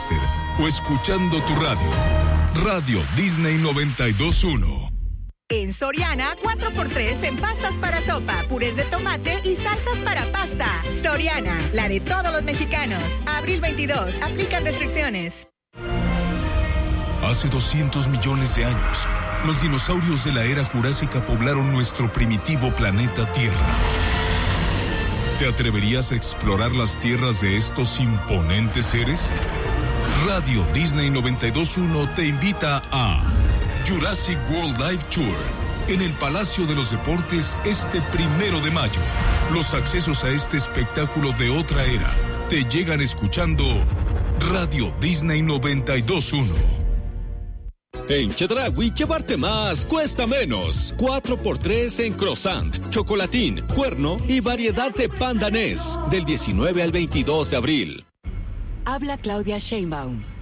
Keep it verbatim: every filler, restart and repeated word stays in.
Ticketmaster o escuchando tu radio. Radio Disney noventa y dos punto uno. En Soriana, cuatro por tres en pastas para sopa, purés de tomate y salsas para pasta. Soriana, la de todos los mexicanos. Abril veintidós, aplican restricciones. Hace doscientos millones de años, los dinosaurios de la era jurásica poblaron nuestro primitivo planeta Tierra. ¿Te atreverías a explorar las tierras de estos imponentes seres? Radio Disney noventa y dos punto uno te invita a Jurassic World Live Tour en el Palacio de los Deportes este primero de mayo. Los accesos a este espectáculo de otra era te llegan escuchando Radio Disney noventa y dos punto uno. En Chedraui, llevarte más cuesta menos. cuatro por tres en croissant, chocolatín, cuerno y variedad de pan danés. Del diecinueve al veintidós de abril. Habla Claudia Sheinbaum.